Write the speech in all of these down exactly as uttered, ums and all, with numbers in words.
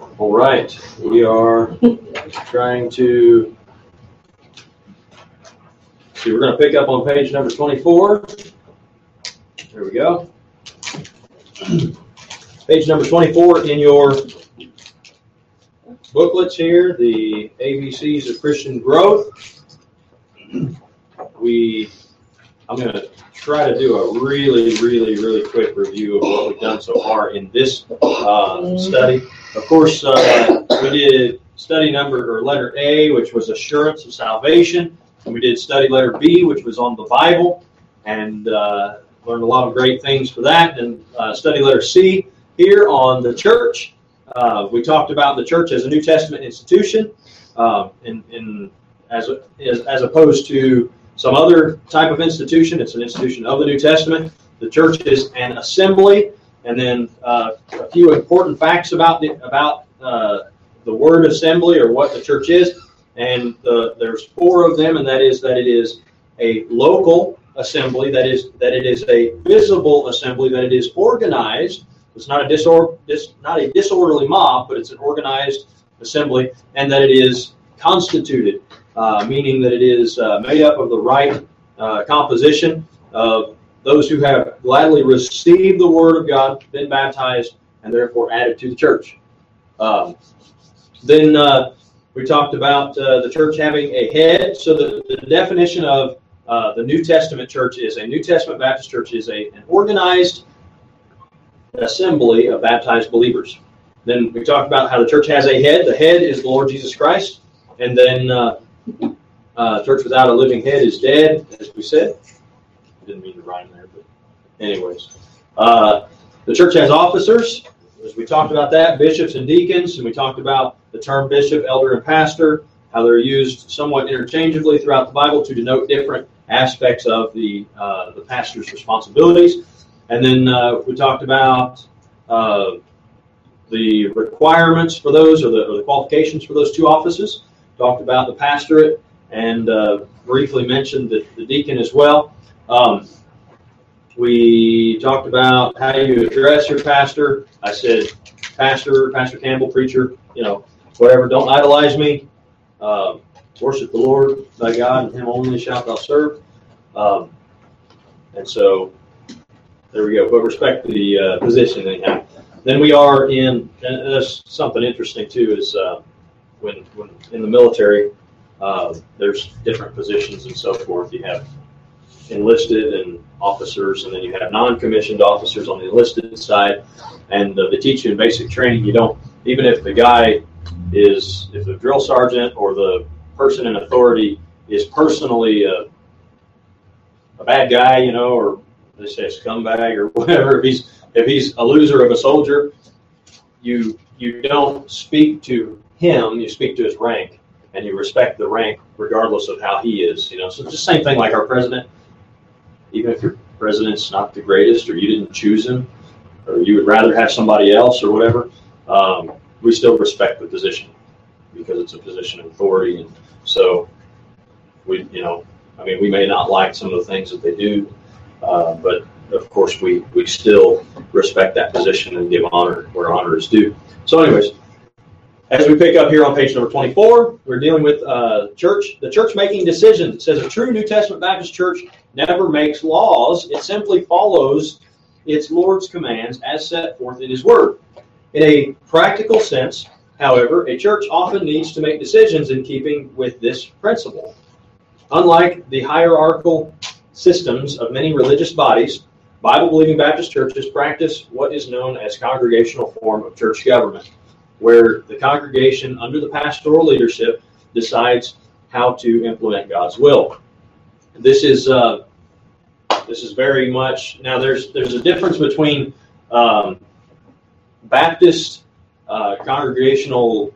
All right, we are trying to see. We're going to pick up on page number twenty-four. There we go. Page number twenty-four in your booklets here, the A B Cs of Christian Growth. We, I'm going to try to do a really, really, really quick review of what we've done so far in this uh, study. Of course, uh, we did study number or letter A, which was assurance of salvation, and we did study letter B, which was on the Bible, and uh, learned a lot of great things for that. And uh, study letter C here on the church. Uh, we talked about the church as a New Testament institution, uh, in, in as, as as opposed to some other type of institution. It's an institution of the New Testament. The church is an assembly, and then uh, a few important facts about the about uh, the word assembly, or what the church is. And uh, there's four of them, and that is that it is a local assembly, that is that it is a visible assembly, that it is organized. It's not a disor dis, not a disorderly mob, but it's an organized assembly, and that it is constituted, uh, meaning that it is uh, made up of the right uh, composition of those who have gladly received the Word of God, been baptized, and therefore added to the church. Um, then uh, we talked about uh, the church having a head. So the, the definition of uh, the New Testament church is a New Testament Baptist church is a, an organized assembly of baptized believers. Then we talked about how the church has a head. The head is the Lord Jesus Christ. And then uh, uh, church without a living head is dead, as we said. I didn't mean to rhyme there, but anyways. Uh, the church has officers, as we talked about that, bishops and deacons, and we talked about the term bishop, elder, and pastor, how they're used somewhat interchangeably throughout the Bible to denote different aspects of the, uh, the pastor's responsibilities. And then uh, we talked about uh, the requirements for those, or the, or the qualifications for those two offices. Talked about the pastorate, and uh, briefly mentioned the, the deacon as well. Um, we talked about how you address your pastor. I said, pastor, Pastor Campbell, preacher, you know, whatever. Don't idolize me. Uh, worship the Lord thy God, and him only shalt thou serve. Um, and so there we go. But respect the uh, position anyhow. Then we are in, and that's something interesting too, is uh, when, when in the military, uh, there's different positions and so forth. You have enlisted and officers, and then you have non-commissioned officers on the enlisted side. And uh, they teach you in basic training, you don't, even if the guy is, if the drill sergeant or the person in authority is personally a, a bad guy, you know, or they say a scumbag or whatever, if he's if he's a loser of a soldier, you you don't speak to him, you speak to his rank, and you respect the rank regardless of how he is, you know. So it's the same thing like our president. Even if your president's not the greatest, or you didn't choose him, or you would rather have somebody else or whatever, um, we still respect the position because it's a position of authority. And so we, you know, I mean, we may not like some of the things that they do, Uh, but of course, we, we still respect that position and give honor where honor is due. So anyways, as we pick up here on page number twenty-four, we're dealing with uh, church, the church making decisions. It says a true New Testament Baptist church never makes laws. It simply follows its Lord's commands as set forth in his word. In a practical sense, however, a church often needs to make decisions in keeping with this principle. Unlike the hierarchical systems of many religious bodies, Bible-believing Baptist churches practice what is known as congregational form of church government, where the congregation under the pastoral leadership decides how to implement God's will. This is uh, this is very much, now there's there's a difference between um, Baptist uh, congregational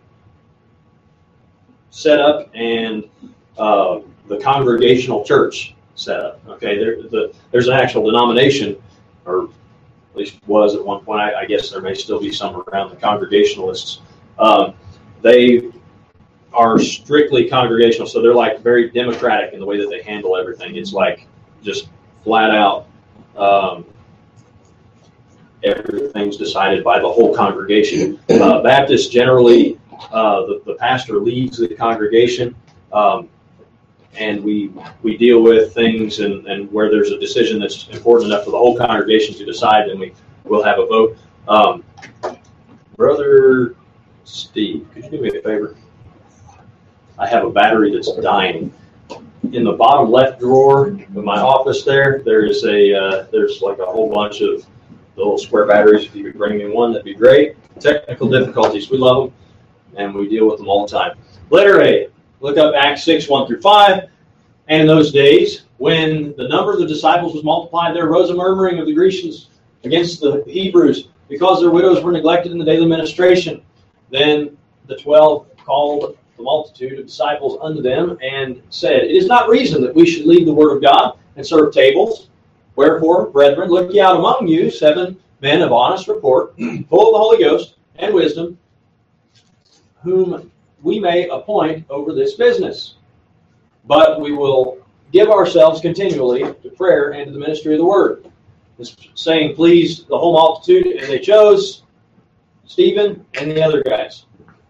setup and uh, the congregational church setup. Okay, there, the, there's an actual denomination, or at least was at one point. I, I guess there may still be some around, the Congregationalists. Um, they are strictly congregational, so they're like very democratic in the way that they handle everything. It's like just flat out um, everything's decided by the whole congregation. Uh, Baptists generally, uh, the, the pastor leads the congregation, um, and we we deal with things, and, and where there's a decision that's important enough for the whole congregation to decide, then we will have a vote. Um, Brother Steve, could you do me a favor? I have a battery that's dying. In the bottom left drawer of my office there, there is a uh, there's like a whole bunch of little square batteries. If you could bring me one, that'd be great. Technical difficulties, we love them, and we deal with them all the time. Letter A, look up Acts six, one through five. And in those days, when the number of the disciples was multiplied, there arose a murmuring of the Grecians against the Hebrews, because their widows were neglected in the daily ministration. Then the twelve called the multitude of disciples unto them, and said, It is not reason that we should leave the word of God and serve tables. Wherefore, brethren, look ye out among you seven men of honest report, full of the Holy Ghost and wisdom, whom we may appoint over this business. But we will give ourselves continually to prayer and to the ministry of the word. This saying pleased the whole multitude, and they chose Stephen and the other guys.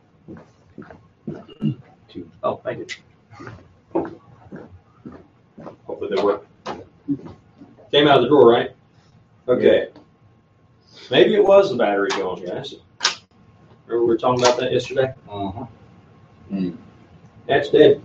Oh, thank you. Hopefully they work. Came out of the drawer, right? Okay. Maybe it was the battery going, guys. Remember we were talking about that yesterday? Uh-huh. Mm. That's dead.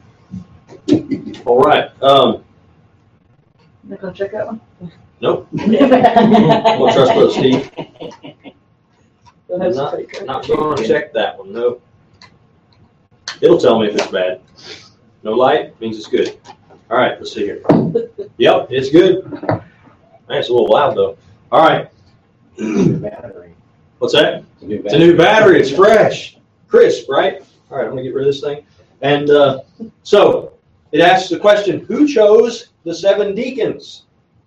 All right. Um, Not gonna check that one? nope. We'll trust Brother Steve. That's Not, pretty good. not going to check that one. Nope. It'll tell me if it's bad. No light means it's good. All right. Let's see here. Yep, it's good. Man, it's a little loud though. All right. Battery. What's that? It's a new It's battery. a new battery. It's fresh, crisp, right? All right. I'm gonna get rid of this thing. And uh, so it asks the question: Who chose the seven deacons?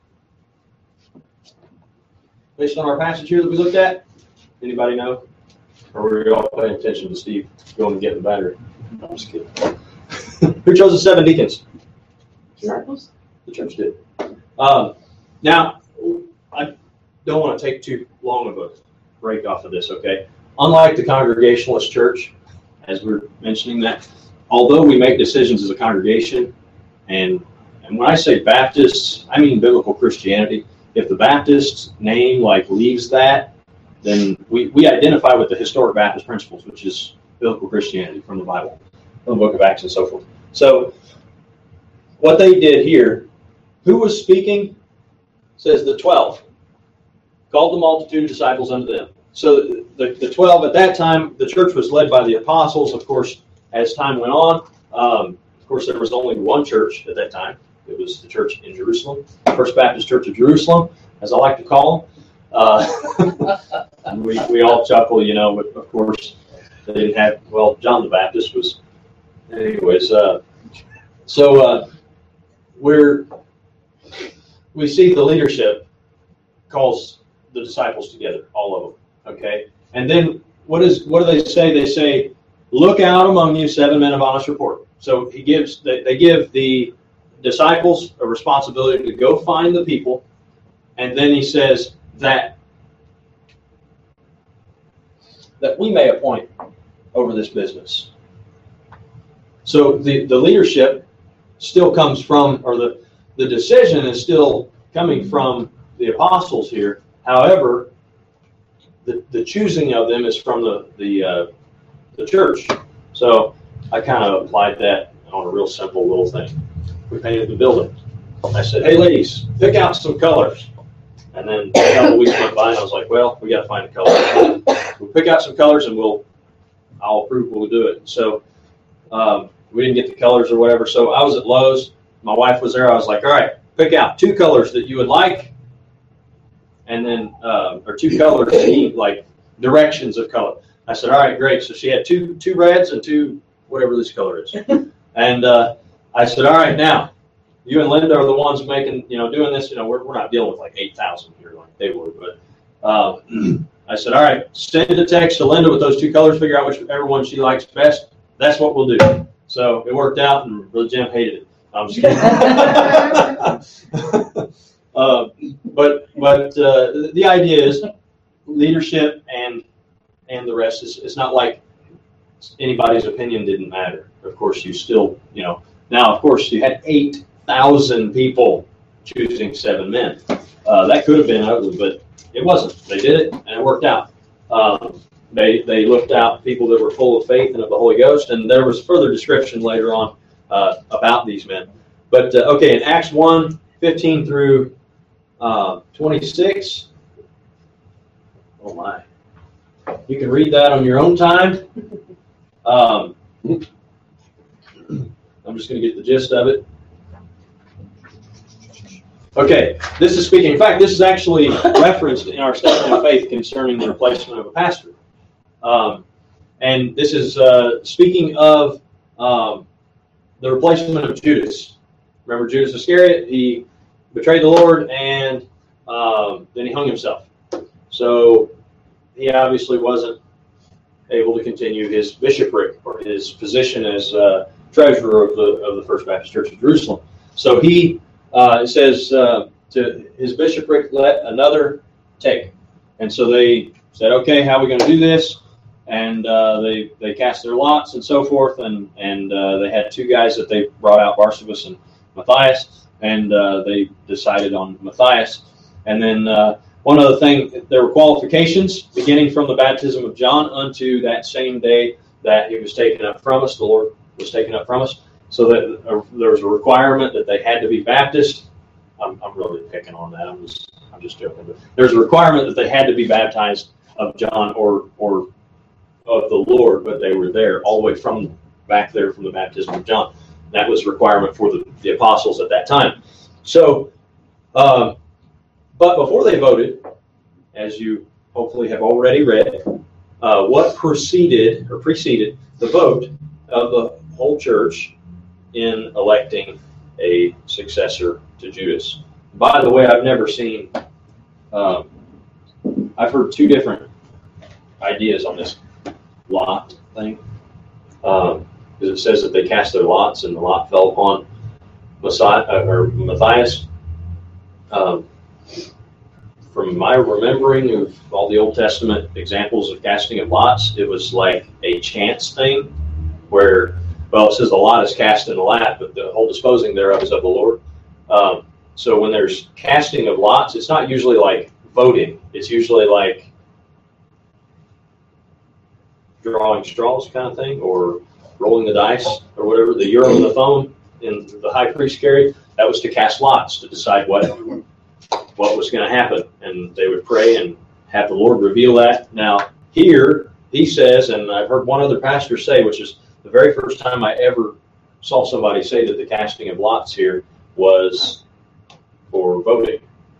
Based on our passage here that we looked at, anybody know? Or were you all paying attention to Steve going and getting the battery? I'm just kidding. Who chose the seven deacons? Disciples? The church did. Um, now, I don't want to take too long of a break off of this, okay? Unlike the Congregationalist church, as we're mentioning that, although we make decisions as a congregation, and, and when I say Baptists, I mean biblical Christianity. If the Baptist name like leaves that, then we, we identify with the historic Baptist principles, which is biblical Christianity from the Bible, from the book of Acts and so forth. So what they did here, who was speaking? Says the twelve. Called the multitude of disciples unto them. So the, the twelve, at that time, the church was led by the apostles. Of course, as time went on, um, of course, there was only one church at that time. It was the church in Jerusalem, First Baptist Church of Jerusalem, as I like to call them. Uh, we, we all chuckle, you know, but of course, they didn't have, well, John the Baptist was, anyways. Uh, so uh, we're, we see the leadership calls the disciples together, all of them, okay? And then what is what do they say? They say, look out among you seven men of honest report. So he gives, they, they give the disciples a responsibility to go find the people, and then he says that that we may appoint over this business. So the, the leadership still comes from, or the, the decision is still coming from the apostles here. However, the, the choosing of them is from the the, uh, the church. So I kind of applied that on a real simple little thing. We painted the building. I said, hey, ladies, pick out some colors. And then a couple of weeks went by, and I was like, well, we got to find a color. We'll pick out some colors, and we'll, I'll approve we'll do it. So um, we didn't get the colors or whatever. So I was at Lowe's. My wife was there. I was like, all right, pick out two colors that you would like, and then, uh, or two colors that need, like, directions of color. I said, all right, great. So she had two two reds and two, whatever this color is. And uh, I said, all right, now, you and Linda are the ones making, you know, doing this. You know, we're, we're not dealing with like eight thousand here like they were. But uh, I said, all right, send a text to Linda with those two colors, figure out whichever one she likes best. That's what we'll do. So it worked out, and Brother Jim hated it. I'm just kidding. Uh, but but uh, the idea is leadership and and the rest is it's not like anybody's opinion didn't matter. Of course, you still you know now. Of course, you had eight thousand people choosing seven men. Uh, that could have been ugly, but it wasn't. They did it, and it worked out. Um, they they looked out people that were full of faith and of the Holy Ghost, and there was further description later on uh, about these men. But uh, okay, in Acts one, fifteen through uh, twenty-six. Oh my! You can read that on your own time. Um, I'm just going to get the gist of it. Okay, this is speaking. In fact, this is actually referenced in our statement of faith concerning the replacement of a pastor. Um, and this is uh, speaking of um, the replacement of Judas. Remember Judas Iscariot? He betrayed the Lord and um, then he hung himself. So he obviously wasn't able to continue his bishopric or his position as uh, treasurer of the of the First Baptist Church of Jerusalem. So he uh, it says uh, to his bishopric let another take, and so they said, okay, how are we going to do this? And uh, they they cast their lots and so forth, and and uh, they had two guys that they brought out, Barsabas and Matthias, and uh, they decided on Matthias. And then uh, one other thing, there were qualifications beginning from the baptism of John unto that same day that he was taken up from us, the Lord was taken up from us, so that uh, there was a requirement that they had to be Baptist. I'm, I'm really picking on that. I'm just I'm just joking. But there's a requirement that they had to be baptized of John or or of the Lord, but they were there all the way from back there from the baptism of John. That was a requirement for the, the apostles at that time. So, um, but before they voted, as you hopefully have already read, uh, what preceded or preceded the vote of the whole church in electing a successor to Judas. By the way, I've never seen, um, I've heard two different ideas on this lot thing. Um, because it says that they cast their lots and the lot fell upon Messiah, uh, or Matthias. Um, from my remembering of all the Old Testament examples of casting of lots, it was like a chance thing where, well, it says the lot is cast in the lap, but the whole disposing thereof is of the Lord. Um, so when there's casting of lots, it's not usually like voting. It's usually like drawing straws kind of thing, or rolling the dice, or whatever. The Urim and the Thummim in the high priest carried, that was to cast lots to decide what what was going to happen. And they would pray and have the Lord reveal that. Now, here, he says, and I've heard one other pastor say, which is the very first time I ever saw somebody say that the casting of lots here was for voting.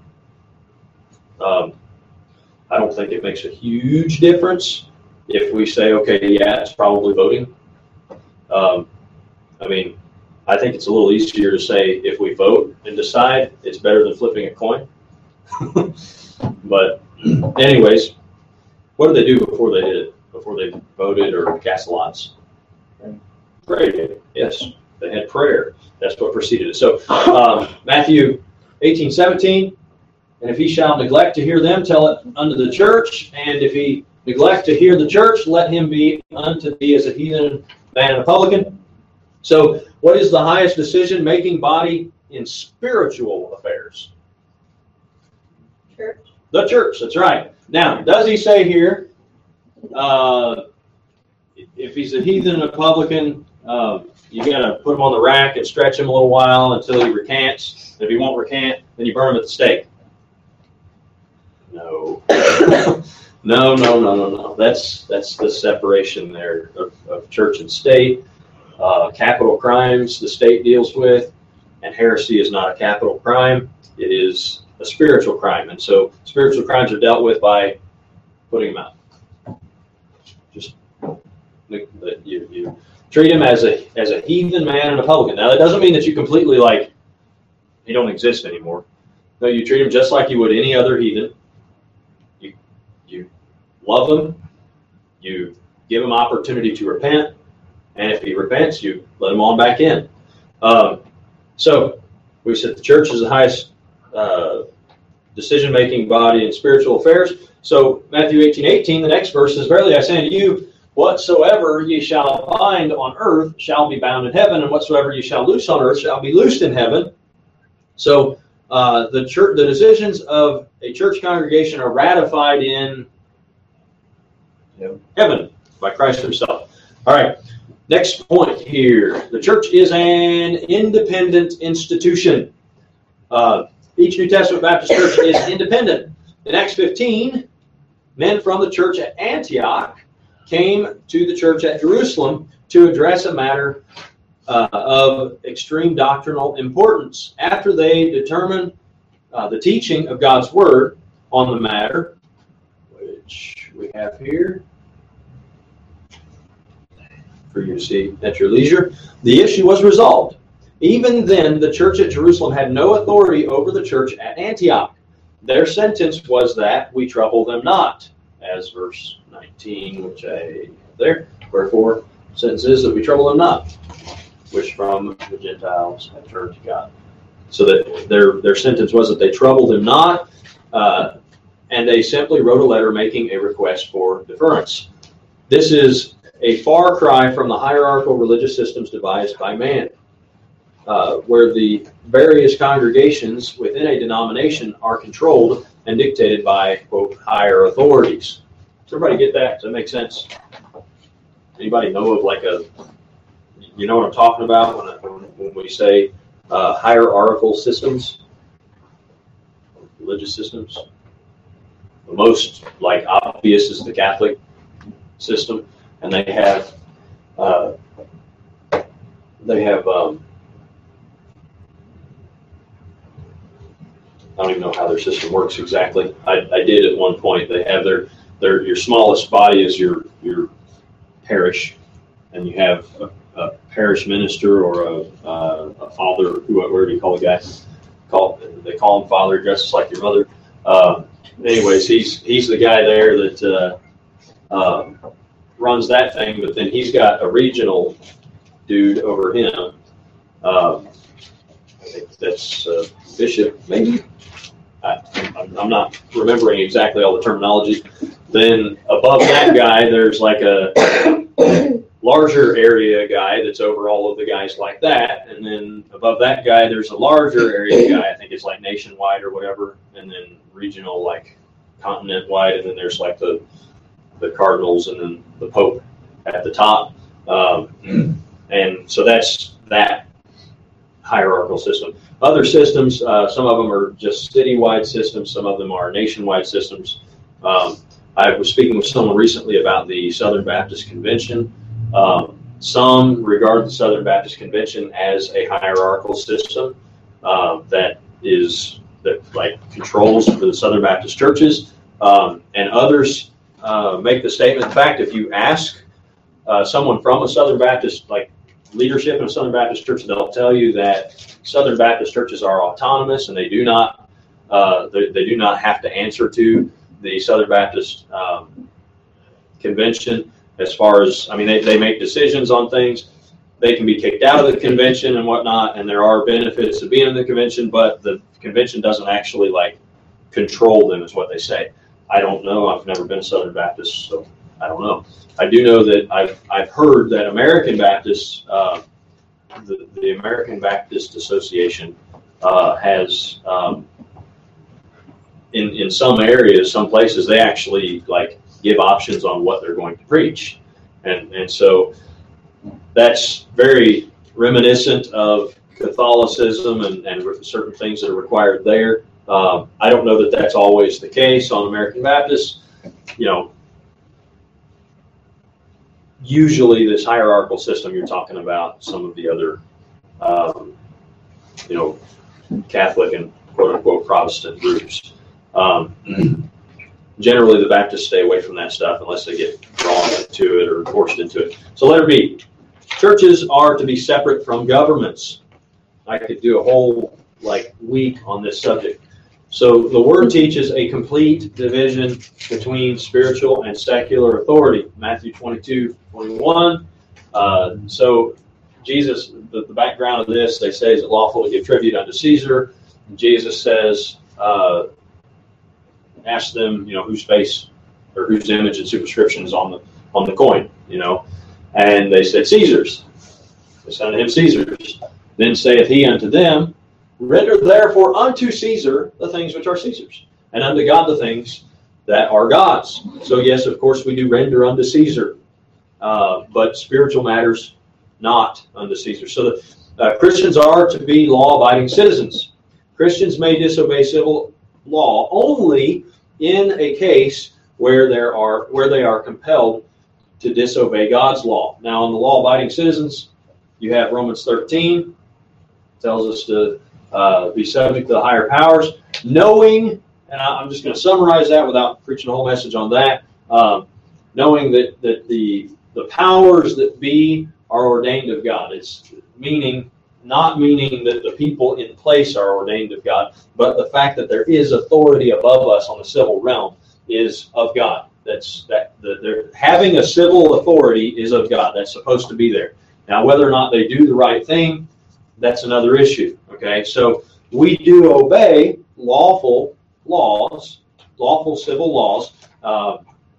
Um, I don't think it makes a huge difference if we say, okay, yeah, it's probably voting. Um, I mean, I think it's a little easier to say if we vote and decide, it's better than flipping a coin. But anyways, what did they do before they did it? Before they voted or cast lots? Prayed. Yes, they had prayer. That's what preceded it. So um, Matthew eighteen seventeen, and if he shall neglect to hear them, tell it unto the church. And if he neglect to hear the church, let him be unto thee as a heathen man and a publican. So what is the highest decision-making body in spiritual affairs? Church. The church, that's right. Now, does he say here, uh, if he's a heathen and a publican, uh, you got to put him on the rack and stretch him a little while until he recants. If he won't recant, then you burn him at the stake. No. no, no, no, no, no. That's that's the separation there of, of church and state. Uh, capital crimes the state deals with, and heresy is not a capital crime. It is a spiritual crime. And so spiritual crimes are dealt with by putting them out. Just you, you treat him as a as a heathen man and a publican. Now, that doesn't mean that you completely, like, he don't exist anymore. No, you treat him just like you would any other heathen. You you love him. You give him opportunity to repent. And if he repents, you let him on back in. Um, so we said the church is the highest uh, decision-making body in spiritual affairs. So Matthew eighteen eighteen, the next verse is, "Verily I say unto you, whatsoever ye shall bind on earth shall be bound in heaven, and whatsoever ye shall loose on earth shall be loosed in heaven." So uh, the church, the decisions of a church congregation are ratified in Yep. heaven by Christ himself. All right, next point here. The church is an independent institution. Uh, each New Testament Baptist church is independent. In Acts fifteen, men from the church at Antioch came to the church at Jerusalem to address a matter uh, of extreme doctrinal importance. After they determined uh, the teaching of God's Word on the matter, which we have here for you to see at your leisure, the issue was resolved. Even then, the church at Jerusalem had no authority over the church at Antioch. Their sentence was that we trouble them not, as verse nineteen, which I have there. Wherefore, the sentence is that we trouble them not, which from the Gentiles have turned to God. So that their their sentence was that they troubled him not, uh, and they simply wrote a letter making a request for deference. This is a far cry from the hierarchical religious systems devised by man, uh, where the various congregations within a denomination are controlled and dictated by, quote, higher authorities. Does everybody get that? Does that make sense? Anybody know of like a, you know what I'm talking about when, I, when we say uh, hierarchical systems, religious systems? The most like obvious is the Catholic system, and they have uh, they have um, I don't even know how their system works exactly. I, I did at one point. They have their their your smallest body is your your parish, and you have a, a parish minister or a, uh, a father. Who, whatever you call the guy, call they call him father, dresses like your mother. Uh, anyways, he's he's the guy there that uh, um, runs that thing. But then he's got a regional dude over him. Um, I think that's uh, bishop, maybe. I, I'm, I'm not remembering exactly all the terminology. Then above that guy, there's like a larger area guy that's over all of the guys like that. And then above that guy, there's a larger area guy. I think it's like nationwide or whatever. And then regional, like continent-wide. And then there's like the the cardinals and then the pope at the top. Um, and so that's that hierarchical system. Other systems, uh, some of them are just citywide systems. Some of them are nationwide systems. Um, I was speaking with someone recently about the Southern Baptist Convention. Um, some regard the Southern Baptist Convention as a hierarchical system uh, that is that like controls for the Southern Baptist churches, um, and others uh, make the statement. In fact, if you ask uh, someone from a Southern Baptist like leadership in a Southern Baptist church, they'll tell you that Southern Baptist churches are autonomous and they do not uh, they, they do not have to answer to the Southern Baptist um, Convention as far as, I mean, they, they make decisions on things. They can be kicked out of the convention and whatnot, and there are benefits to being in the convention, but the convention doesn't actually like control them is what they say. I don't know. I've never been a Southern Baptist, so I don't know. I do know that I've I've heard that American Baptists, uh, the, the American Baptist Association uh, has um, in in some areas, some places, they actually like give options on what they're going to preach, and and so that's very reminiscent of Catholicism and, and certain things that are required there. Um, I don't know that that's always the case on American Baptists. You know, usually this hierarchical system you're talking about, some of the other, um, you know, Catholic and quote-unquote Protestant groups. Um, generally, the Baptists stay away from that stuff unless they get drawn into it or forced into it. So letter B, churches are to be separate from governments. I could do a whole like week on this subject. So the Word teaches a complete division between spiritual and secular authority. Matthew twenty-two, twenty-one. Uh, so Jesus, the, the background of this, they say, is it lawful to give tribute unto Caesar? Jesus says, uh, ask them, you know, whose face or whose image and superscription is on the on the coin, you know. And they said, Caesar's. They said unto him, Caesar's. Then saith he unto them, render therefore unto Caesar the things which are Caesar's, and unto God the things that are God's. So yes, of course, we do render unto Caesar, uh, but spiritual matters not unto Caesar. So the uh, Christians are to be law-abiding citizens. Christians may disobey civil law only in a case where there are where they are compelled to disobey God's law. Now, in the law-abiding citizens, you have Romans thirteen, tells us to uh, be subject to the higher powers, knowing, and I'm just going to summarize that without preaching a whole message on that, um, knowing that, that the the powers that be are ordained of God. It's meaning, not meaning that the people in place are ordained of God, but the fact that there is authority above us on the civil realm is of God. That's that the, they're having a civil authority is of God. That's supposed to be there. Now, whether or not they do the right thing, that's another issue. Okay, so we do obey lawful laws, lawful civil laws, uh,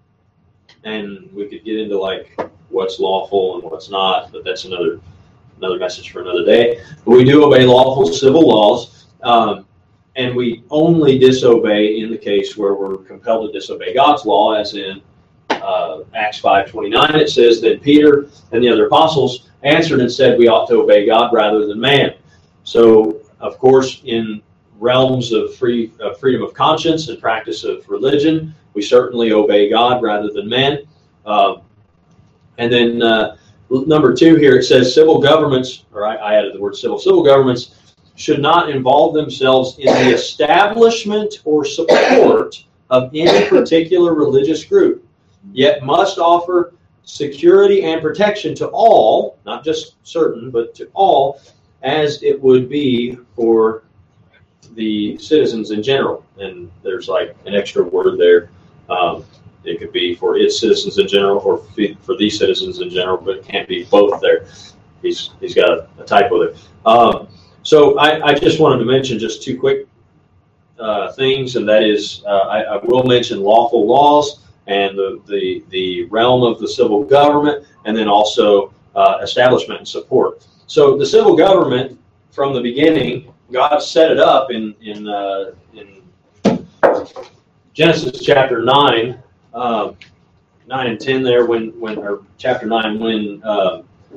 and we could get into like what's lawful and what's not, but that's another another message for another day. But we do obey lawful civil laws, um, and we only disobey in the case where we're compelled to disobey God's law, as in uh, Acts five twenty-nine. It says that Peter and the other apostles answered and said we ought to obey God rather than man. So, of course, in realms of free uh, freedom of conscience and practice of religion, we certainly obey God rather than man. Uh, and then uh, number two here, it says civil governments, or I, I added the word civil, civil governments should not involve themselves in the establishment or support of any particular religious group, yet must offer security and protection to all, not just certain, but to all, as it would be for the citizens in general. And there's like an extra word there. Um, it could be for its citizens in general or for these citizens in general, but it can't be both there. He's he's got a, a typo there. Um, so I, I just wanted to mention just two quick uh, things, and that is uh, I, I will mention lawful laws and the, the, the realm of the civil government, and then also uh, establishment and support. So the civil government, from the beginning, God set it up in in, uh, in Genesis chapter nine, uh, nine and ten there, when, when or chapter nine, when uh,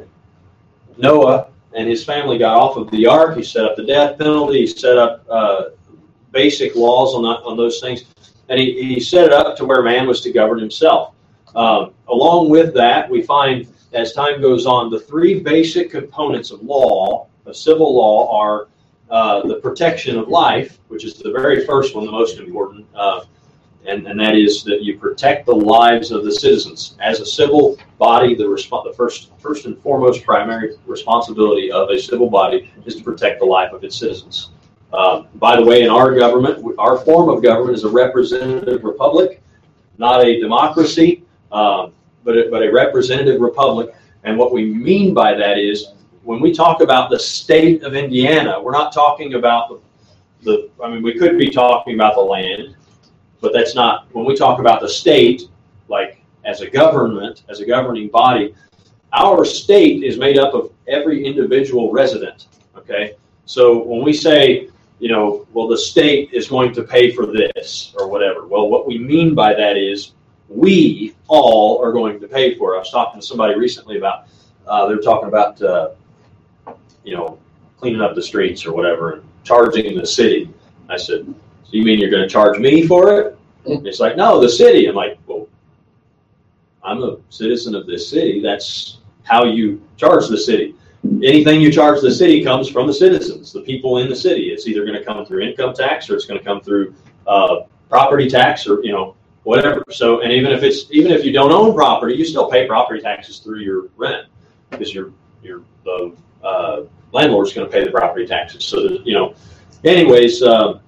Noah and his family got off of the ark. He set up the death penalty. He set up uh, basic laws on, that, on those things. And he, he set it up to where man was to govern himself. Um, along with that, we find, as time goes on, the three basic components of law, of civil law, are uh, the protection of life, which is the very first one, the most important, uh, and, and that is that you protect the lives of the citizens. As a civil body, the, resp- the first, first and foremost primary responsibility of a civil body is to protect the life of its citizens. Uh, by the way, in our government, our form of government is a representative republic, not a democracy, uh, but, a, but a representative republic. And what we mean by that is, when we talk about the state of Indiana, we're not talking about the, the I mean, we could be talking about the land, but that's not, when we talk about the state, like as a government, as a governing body, our state is made up of every individual resident, okay? So when we say, you know, well, the state is going to pay for this or whatever. Well, what we mean by that is we all are going to pay for it. I was talking to somebody recently about, uh, they were talking about, uh, you know, cleaning up the streets or whatever and charging the city. I said, so you mean you're going to charge me for it? And it's like, no, the city. I'm like, well, I'm a citizen of this city. That's how you charge the city. Anything you charge the city comes from the citizens, the people in the city. It's either going to come through income tax or it's going to come through uh, property tax or, you know, whatever. So, and even if it's even if you don't own property, you still pay property taxes through your rent because your your the uh, landlord's going to pay the property taxes. So that, you know, anyways, uh,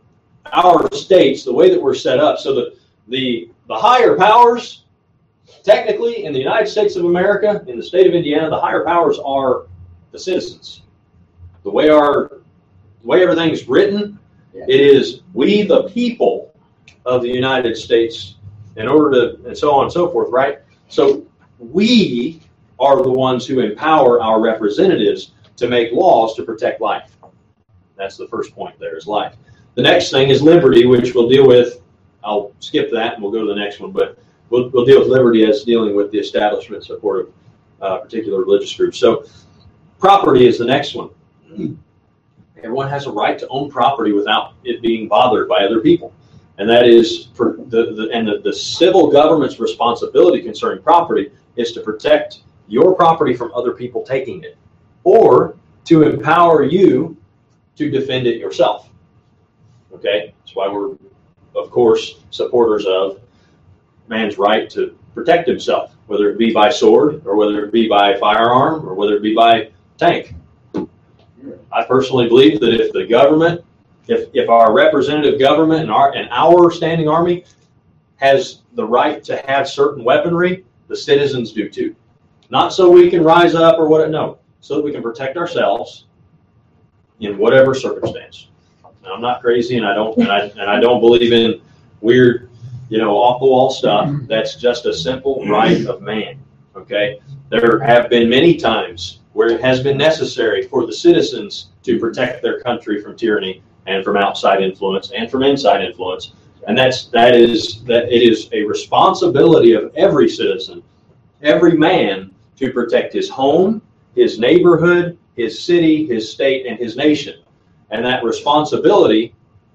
our states, the way that we're set up, so the the the higher powers. Technically, in the United States of America, in the state of Indiana, the higher powers are the citizens. The way our way everything's written, Yeah. it is we the people of the United States in order to, and so on and so forth, right? So we are the ones who empower our representatives to make laws to protect life. That's the first point there, is life. The next thing is liberty, which we'll deal with. I'll skip that and we'll go to the next one, but we'll, we'll deal with liberty as dealing with the establishment support of uh, particular religious groups. So property is the next one. Everyone has a right to own property without it being bothered by other people. And that is, for the, the and the, the civil government's responsibility concerning property is to protect your property from other people taking it, or to empower you to defend it yourself. Okay? That's why we're, of course, supporters of man's right to protect himself, whether it be by sword, or whether it be by firearm, or whether it be by tank. I personally believe that if the government, if if our representative government and our and our standing army has the right to have certain weaponry, the citizens do too. Not so we can rise up or what, no, so that we can protect ourselves in whatever circumstance. Now, I'm not crazy, and I don't and I and I don't believe in weird, you know, off the wall stuff. That's just a simple right of man. Okay, there have been many times where it has been necessary for the citizens to protect their country from tyranny and from outside influence and from inside influence. And that's that is that it is a responsibility of every citizen, every man, to protect his home, his neighborhood, his city, his state, and his nation. And that responsibility,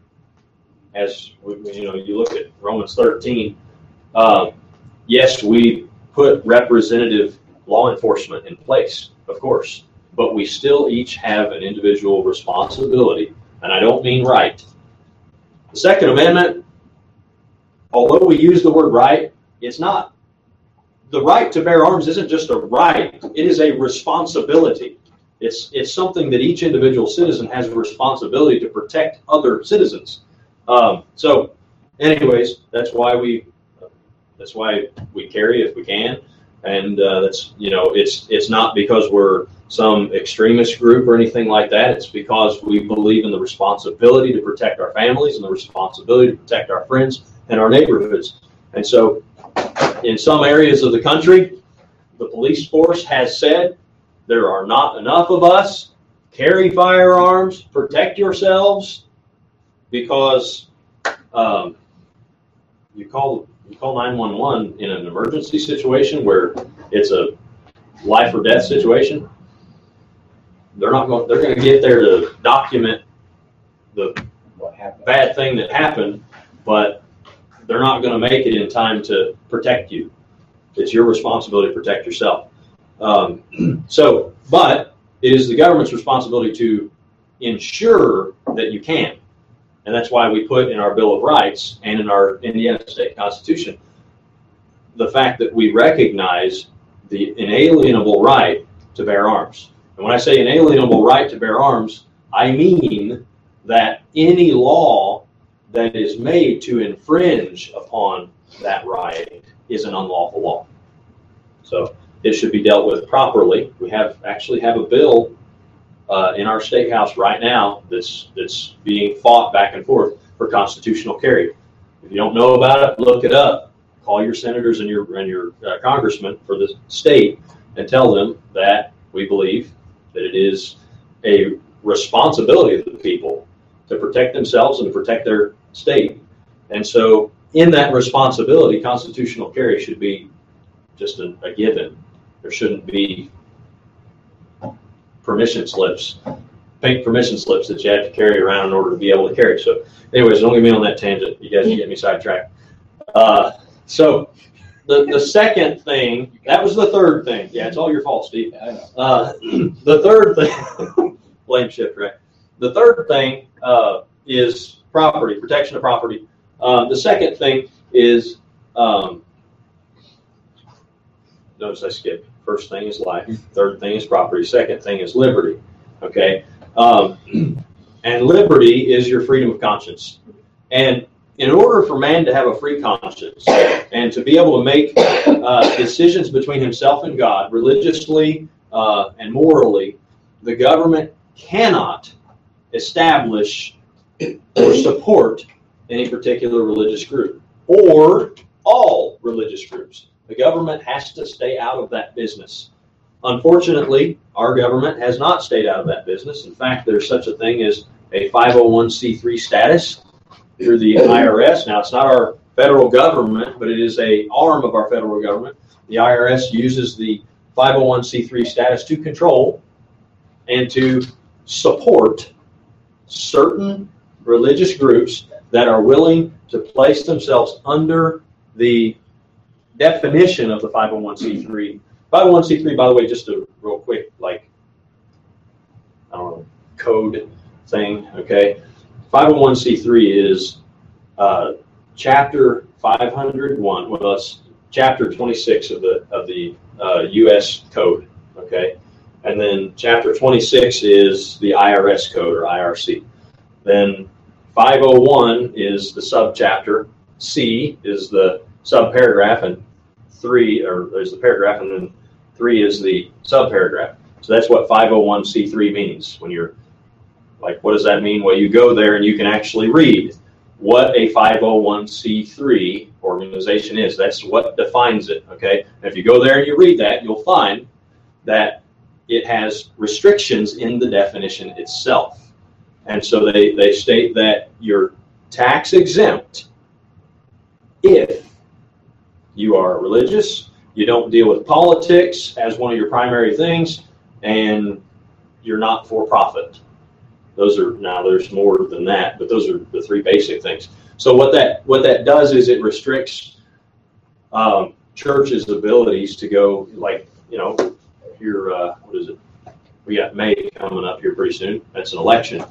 as you know, you look at Romans thirteen. Uh, yes, we put representative law enforcement in place, of course, but we still each have an individual responsibility, and I don't mean right. The Second Amendment, although we use the word right, it's not. The right to bear arms isn't just a right, it is a responsibility. It's it's something that each individual citizen has a responsibility to protect other citizens. Um, so, anyways, that's why we that's why we carry if we can, and uh, that's you know it's it's not because we're some extremist group or anything like that. It's because we believe in the responsibility to protect our families and the responsibility to protect our friends and our neighborhoods. And so, in some areas of the country, the police force has said there are not enough of us. Carry firearms, protect yourselves, because um, you call you call nine one one in an emergency situation where it's a life or death situation. They're not going. They're going to get there to document the What happened? bad thing that happened, but they're not going to make it in time to protect you. It's your responsibility to protect yourself. Um, so, but it is the government's responsibility to ensure that you can. And that's why we put in our Bill of Rights and in our Indiana State Constitution the fact that we recognize the inalienable right to bear arms. And when I say inalienable right to bear arms, I mean that any law that is made to infringe upon that right is an unlawful law. So it should be dealt with properly. We have actually have a bill uh, in our state house right now that's that's being fought back and forth for constitutional carry. If you don't know about it, look it up. Call your senators and your and your uh, congressmen for the state and tell them that we believe that it is a responsibility of the people to protect themselves and to protect their state. And so in that responsibility, constitutional carry should be just a, a given. There shouldn't be permission slips, pink permission slips that you have to carry around in order to be able to carry. So anyways, don't get me on that tangent. You guys can get me sidetracked. Uh, so the, the second thing, that was the third thing. Yeah, it's all your fault, Steve. I know. Uh, the third thing, blame shift, right? The third thing uh, is property, protection of property. Uh, the second thing is, um, notice I skipped. First thing is life. Third thing is property. Second thing is liberty. Okay? Um, and liberty is your freedom of conscience. And in order for man to have a free conscience and to be able to make uh, decisions between himself and God, religiously uh, and morally, the government cannot establish or support any particular religious group or all religious groups. The government has to stay out of that business. Unfortunately, our government has not stayed out of that business. In fact, there's such a thing as a five oh one c three status through the I R S. Now, it's not our federal government, but it is an arm of our federal government. The I R S uses the five oh one c three status to control and to support certain religious groups that are willing to place themselves under the definition of the five oh one c three. five oh one c three, by the way, just a real quick, like, I don't know, code thing, okay? five oh one c three is uh, chapter five hundred one, well, it's chapter twenty-six of the of the uh, U S code, okay? And then chapter twenty-six is the I R S code, or I R C. Then five oh one is the subchapter, C is the subparagraph, and three, or there's the paragraph, and then three is the subparagraph. So that's what five oh one c three means. When you're like, what does that mean? Well, you go there and you can actually read what a five oh one c three organization is. That's what defines it, okay? And if you go there and you read that, you'll find that it has restrictions in the definition itself. And so they, they state that you're tax exempt if you are religious, you don't deal with politics as one of your primary things, and you're not for profit. Those are, now there's more than that, but those are the three basic things. So what that what that does is it restricts um, churches' abilities to go, like, you know, here, uh, what is it? We got May coming up here pretty soon. That's an election.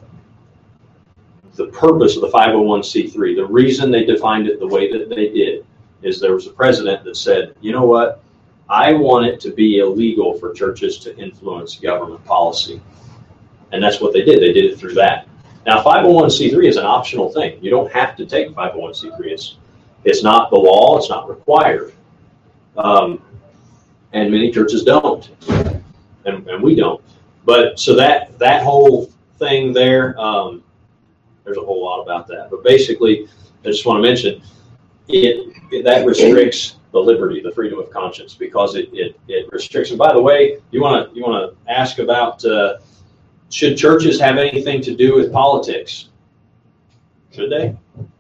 The purpose of the five oh one c three, the reason they defined it the way that they did, is there was a president that said, you know what, I want it to be illegal for churches to influence government policy. And that's what they did. They did it through that. Now, five oh one c three is an optional thing. You don't have to take five oh one c three. It's, it's not the law. It's not required. Um, and many churches don't. And, and we don't. But so that, that whole thing there, um, there's a whole lot about that. But basically, I just want to mention, it, it that restricts the liberty, the freedom of conscience, because it, it, it restricts. And by the way, you want to you want to ask about, uh, should churches have anything to do with politics? Should they?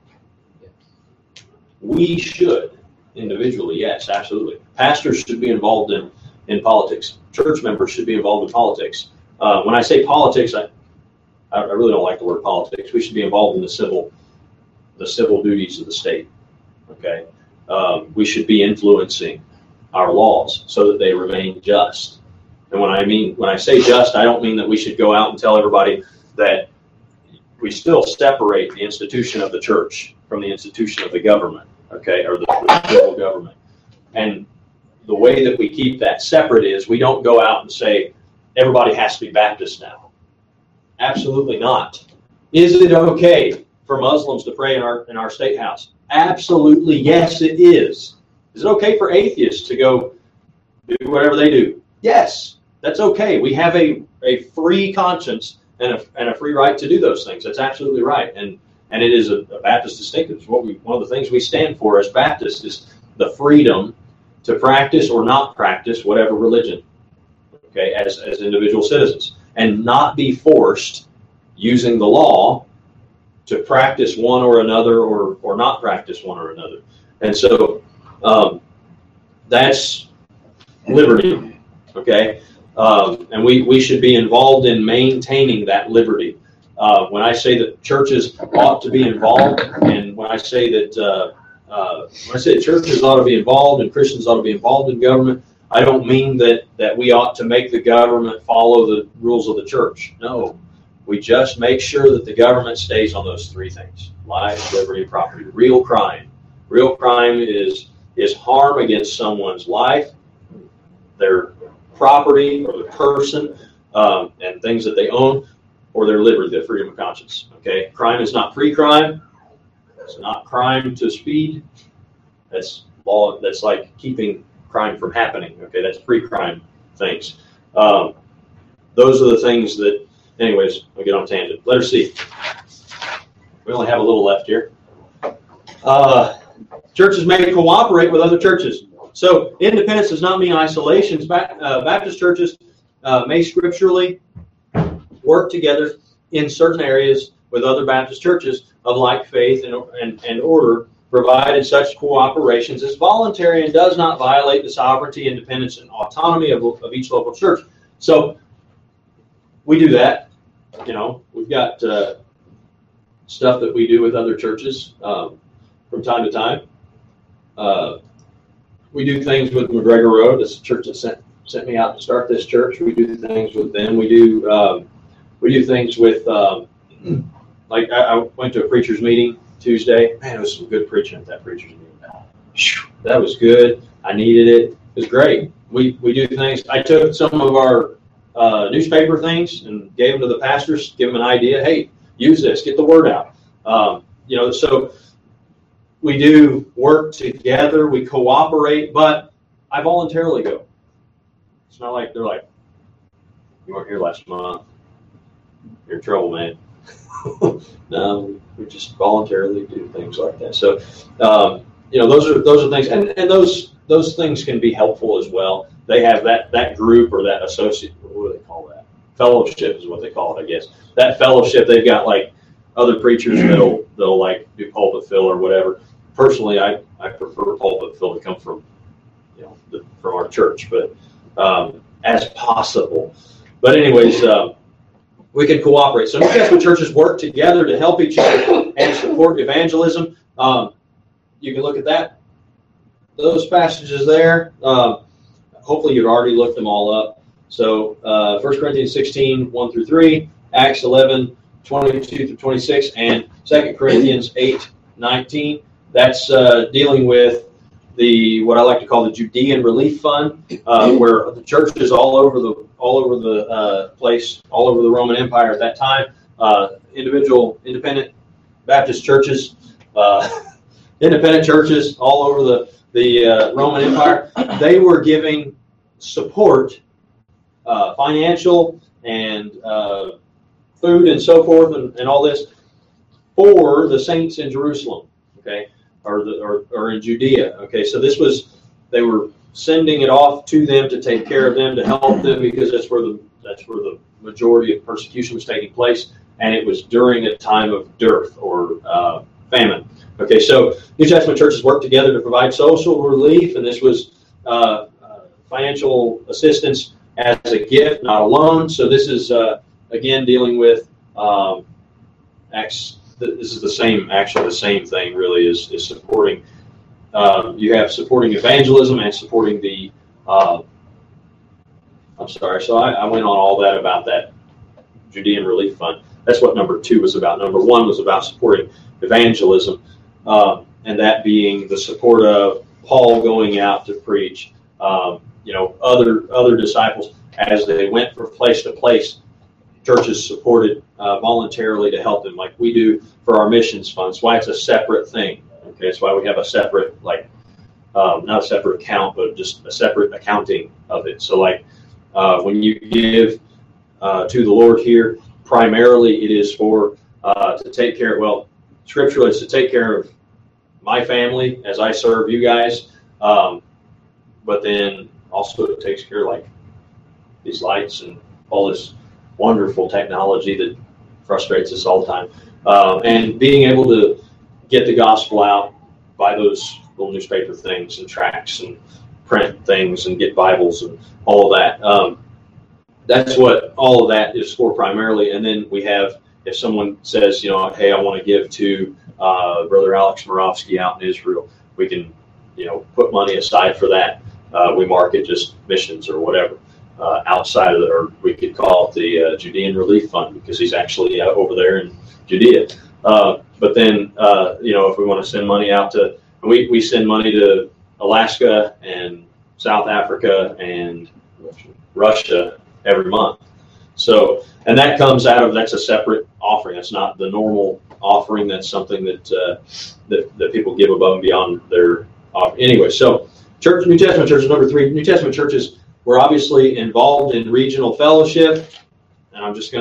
We should, individually, yes, absolutely. Pastors should be involved in, in politics. Church members should be involved in politics. Uh, when I say politics, I, I really don't like the word politics. We should be involved in the civil, the civil duties of the state. Okay, um, we should be influencing our laws so that they remain just. And when I mean when I say just, I don't mean that we should go out and tell everybody that we still separate the institution of the church from the institution of the government. Okay, or the, the civil government. And the way that we keep that separate is we don't go out and say everybody has to be Baptist now. Absolutely not. Is it okay for Muslims to pray in our in our state house? Absolutely, yes, it is. Is it okay for atheists to go do whatever they do? Yes, that's okay. We have a, a free conscience and a, and a free right to do those things. That's absolutely right. And and it is a, a Baptist distinctive. It's what we, one of the things we stand for as Baptists is the freedom to practice or not practice whatever religion, okay, as, as individual citizens, and not be forced using the law to practice one or another, or, or not practice one or another. And so um, that's liberty, okay? Um, and we, we should be involved in maintaining that liberty. Uh, when I say that churches ought to be involved, and when I say that uh, uh, when I say that churches ought to be involved and Christians ought to be involved in government, I don't mean that, that we ought to make the government follow the rules of the church. No. We just make sure that the government stays on those three things: life, liberty, and property. Real crime. Real crime is is harm against someone's life, their property, or their person, um, and things that they own, or their liberty, their freedom of conscience. Okay? Crime is not pre-crime. It's not crime to speed. That's law. That's like keeping crime from happening. Okay? That's pre-crime things. Um, those are the things that anyways, I'll get on tangent. Letter C. We only have a little left here. Uh, churches may cooperate with other churches. So independence does not mean isolation. Uh, Baptist churches uh, may scripturally work together in certain areas with other Baptist churches of like faith and, and, and order, provided such cooperations is voluntary and does not violate the sovereignty, independence, and autonomy of, of each local church. So we do that. You know, we've got uh, stuff that we do with other churches um, from time to time. Uh, we do things with McGregor Road. This church that sent sent me out to start this church. We do things with them. We do um, we do things with um, like I, I went to a preacher's meeting Tuesday. Man, it was some good preaching at that preacher's meeting. That was good. I needed it. It was great. We we do things. I took some of our uh, newspaper things and gave them to the pastors, give them an idea. Hey, use this. Get the word out. Um, you know, so we do work together. We cooperate, but I voluntarily go. It's not like they're like, you weren't here last month. You're in trouble, man. No, we just voluntarily do things like that. So, um, you know, those are those are things, and, and those those things can be helpful as well. They have that that group or that associate, what do they call that? Fellowship is what they call it, I guess. That fellowship, they've got like other preachers that'll they'll like do pulpit fill or whatever. Personally, I, I prefer pulpit fill to come from you know the, from our church, but um, as possible. But anyways. Um, We can cooperate. So New Testament churches work together to help each other and support evangelism. Um, you can look at that, those passages there. Um, hopefully you've already looked them all up. So uh, First Corinthians sixteen, one through three, Acts eleven, twenty-two through twenty-six, and Second Corinthians eight, nineteen. That's uh, dealing with the what I like to call the Judean Relief Fund, uh, where the churches all over the all over the uh, place, all over the Roman Empire at that time, uh, individual independent Baptist churches, uh, independent churches all over the the uh, Roman Empire, they were giving support, uh, financial and uh, food and so forth, and, and all this for the saints in Jerusalem. Okay. Or, the, or or in Judea. Okay, so this was they were sending it off to them to take care of them, to help them, because that's where the that's where the majority of persecution was taking place, and it was during a time of dearth or uh, famine. Okay, so New Testament churches worked together to provide social relief, and this was uh, uh, financial assistance as a gift, not a loan. So this is uh, again dealing with um, Acts. This is the same, actually the same thing really is, is supporting, um, you have supporting evangelism and supporting the, uh, I'm sorry, so I, I went on all that about that Judean Relief Fund. That's what number two was about. Number one was about supporting evangelism, uh, and that being the support of Paul going out to preach, um, you know, other other disciples as they went from place to place. Churches supported uh, voluntarily to help them, like we do for our missions funds. That's why it's a separate thing. Okay, that's why we have a separate, like, um, not a separate account, but just a separate accounting of it. So, like, uh, when you give uh, to the Lord here, primarily it is for uh, to take care. Well, scripturally, it's to take care of my family as I serve you guys, um, but then also it takes care of like these lights and all this wonderful technology that frustrates us all the time, uh, and being able to get the gospel out by those little newspaper things and tracts and print things and get Bibles and all of that. Um, that's what all of that is for primarily. And then we have, if someone says, you know, hey, I want to give to uh, Brother Alex Moravsky out in Israel, we can, you know, put money aside for that. Uh, we mark it just missions or whatever. Uh, outside of it, or we could call it the uh, Judean Relief Fund, because he's actually uh, over there in Judea. Uh, but then, uh, you know, if we want to send money out to, we, we send money to Alaska and South Africa and Russia every month. So, and that comes out of, that's a separate offering. That's not the normal offering. That's something that uh, that, that people give above and beyond their offering. Anyway, so church, New Testament churches, number three, New Testament churches, we're obviously involved in regional fellowship, and I'm just going to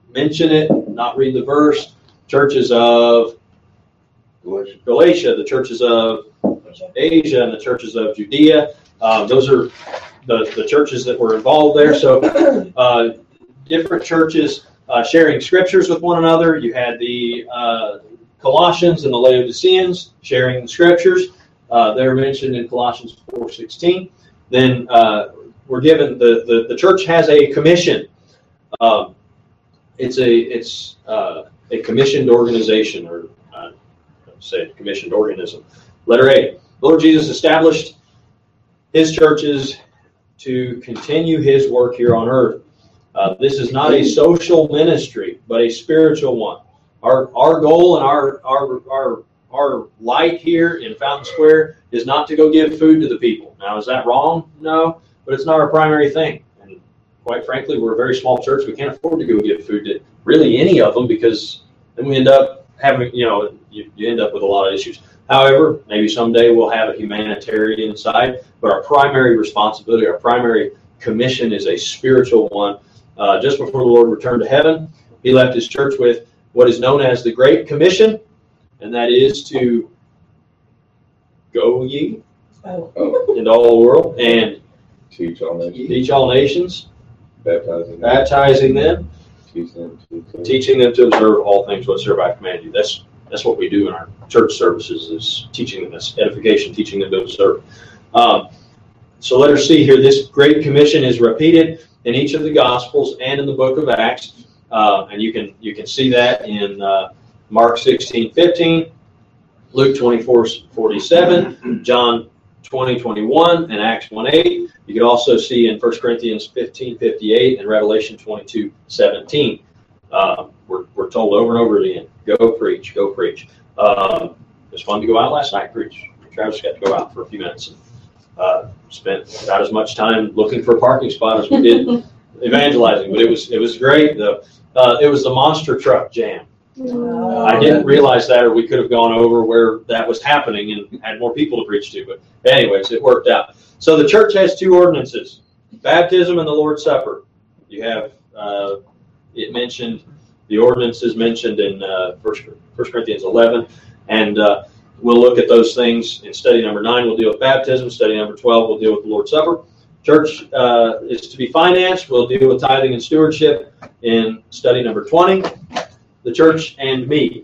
mention it, not read the verse. Churches of Galatia. Galatia, the churches of Asia, and the churches of Judea. Uh, those are the, the churches that were involved there. So uh, different churches uh, sharing scriptures with one another. You had the uh, Colossians and the Laodiceans sharing the scriptures. Uh, they're mentioned in Colossians four sixteen. Then uh, we're given, the, the, the church has a commission. Um, it's a it's uh, a commissioned organization, or uh, say commissioned organism. Letter A. The Lord Jesus established his churches to continue his work here on earth. Uh, this is not a social ministry, but a spiritual one. Our our goal and our our our our light here in Fountain Square is not to go give food to the people. Now, is that wrong? No, but it's not our primary thing. And quite frankly, we're a very small church. We can't afford to go give food to really any of them, because then we end up having, you know, you, you end up with a lot of issues. However, maybe someday we'll have a humanitarian side, but our primary responsibility, our primary commission is a spiritual one. Uh, just before the Lord returned to heaven, he left his church with what is known as the Great Commission, and that is to go ye Oh, into all the world and teach all nations, teach all nations, baptizing them, baptizing them, teach them to observe. teaching them to observe all things whatsoever I command you. That's that's what we do in our church services, is teaching them this edification, teaching them to observe. Um, so let us see here. This Great Commission is repeated in each of the Gospels and in the book of Acts, uh, and you can you can see that in uh, Mark sixteen fifteen, Luke twenty-four forty-seven, John twenty twenty-one, and Acts one eight. You can also see in First Corinthians fifteen fifty-eight and Revelation twenty-two seventeen. Uh, we're, we're told over and over again, go preach, go preach. Um, it was fun to go out last night, preach. Travis got to go out for a few minutes and uh, spent about as much time looking for a parking spot as we did evangelizing. But it was it was great. The uh, it was the monster truck jam. Uh, I didn't realize that, or we could have gone over where that was happening and had more people to preach to. But anyways, it worked out. So the church has two ordinances: baptism and the Lord's Supper. You have uh, it mentioned, the ordinances mentioned in uh, First Corinthians eleven, and uh, we'll look at those things in study number nine. We'll deal with baptism. Study number twelve, we'll deal with the Lord's Supper. Church uh, is to be financed. We'll deal with tithing and stewardship in study number twenty. The church and me.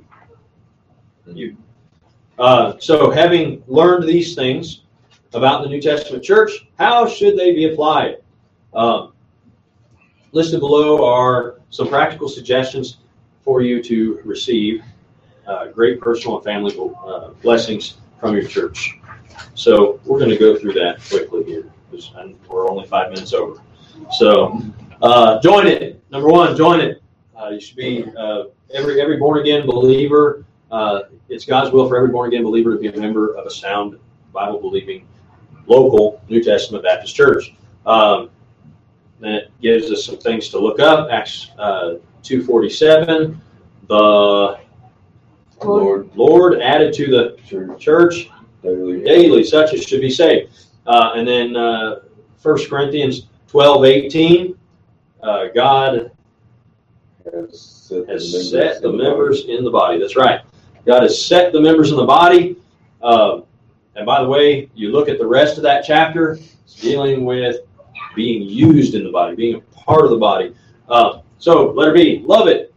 You. Uh, so having learned these things about the New Testament church, how should they be applied? Um, listed below are some practical suggestions for you to receive uh, great personal and family uh, blessings from your church. So we're going to go through that quickly here, because we're only five minutes over. So uh, join it. Number one, join it. Uh, you should be uh, every every born again believer. Uh, it's God's will for every born again believer to be a member of a sound, Bible believing, local New Testament Baptist church. Um, then it gives us some things to look up. Acts uh, two forty-seven. The Lord Lord added to the Church. church Daily. daily such as should be saved. Uh, and then uh, First Corinthians twelve eighteen. Uh, God has set, has the, set the in members in the body. That's right. God has set the members in the body. Uh, and by the way, you look at the rest of that chapter, it's dealing with being used in the body, being a part of the body. Uh, so, letter B, love it.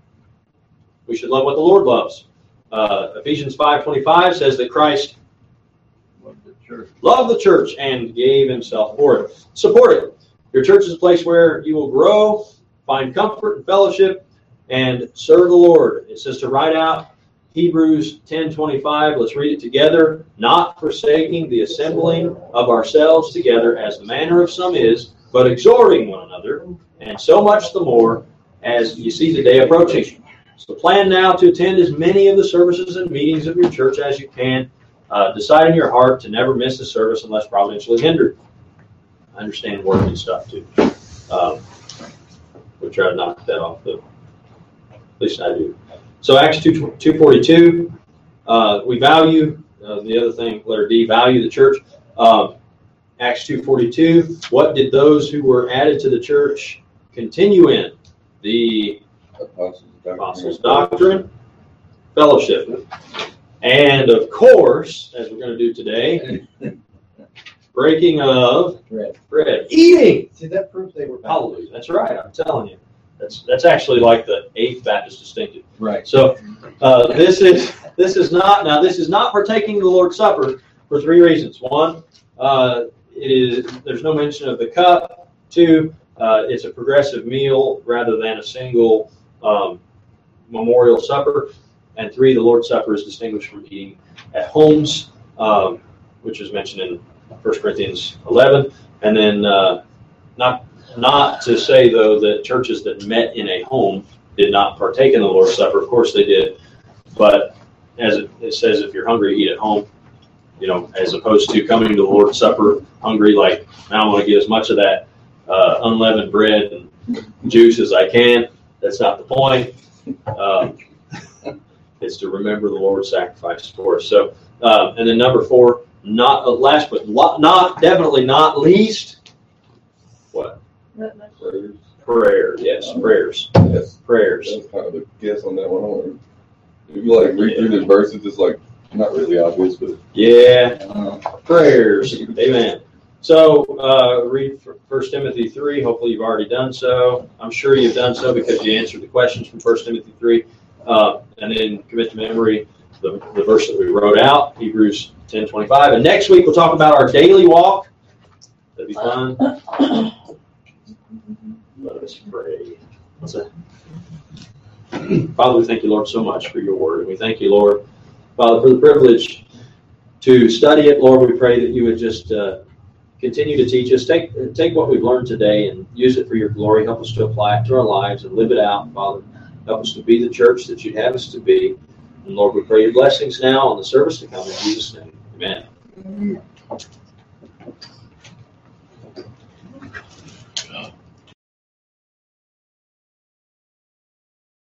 We should love what the Lord loves. Uh, Ephesians five twenty-five says that Christ loved the church. loved the church and gave himself for it. Support it. Your church is a place where you will grow, find comfort and fellowship, and serve the Lord. It says to write out Hebrews ten twenty-five. Let's read it together. Not forsaking the assembling of ourselves together, as the manner of some is, but exhorting one another, and so much the more as you see the day approaching. So plan now to attend as many of the services and meetings of your church as you can. Uh, decide in your heart to never miss a service unless providentially hindered. I understand work and stuff too. Um, we'll try to knock that off, though. At least I do. So Acts two forty-two, uh, we value, uh, the other thing, letter D, value the church. Um, Acts two forty-two, what did those who were added to the church continue in? The Apostles' doctrine. Apostles' doctrine, fellowship. And of course, as we're going to do today, breaking of Bread. bread. Eating! See, that proves they were Hallelujah. That's right, I'm telling you. That's that's actually like the eighth Baptist distinctive. Right. So uh, this is this is not now this is not partaking of the Lord's Supper for three reasons. One, uh, it is there's no mention of the cup. Two, uh, it's a progressive meal rather than a single um, memorial supper. And three, the Lord's Supper is distinguished from eating at homes, um, which is mentioned in First Corinthians eleven. And then uh, not not to say, though, that churches that met in a home did not partake in the Lord's Supper. Of course they did. But as it, it says, if you're hungry, eat at home. You know, as opposed to coming to the Lord's Supper hungry, like, now I want to get as much of that uh, unleavened bread and juice as I can. That's not the point. Um, it's to remember the Lord's sacrifice for us. So, uh, and then number four, not uh, last but not definitely not least, what? Prayers. Prayer. Yes, prayers. Yes. Prayers. That's kind of a guess on that one. If you like read through the verses, it's like not really obvious, but Yeah, uh, prayers. Amen. So uh, read First Timothy three. Hopefully you've already done so. I'm sure you've done so because you answered the questions from First Timothy three. Uh, and then commit to memory the, the verse that we wrote out, Hebrews ten twenty-five. And next week we'll talk about our daily walk. That'd be fun. Let us pray. What's that? Father, we thank you, Lord, so much for your word. And we thank you, Lord, Father, for the privilege to study it. Lord, we pray that you would just uh, continue to teach us. Take, take what we've learned today and use it for your glory. Help us to apply it to our lives and live it out, Father. Help us to be the church that you'd have us to be. And Lord, we pray your blessings now on the service to come. In Jesus' name, amen.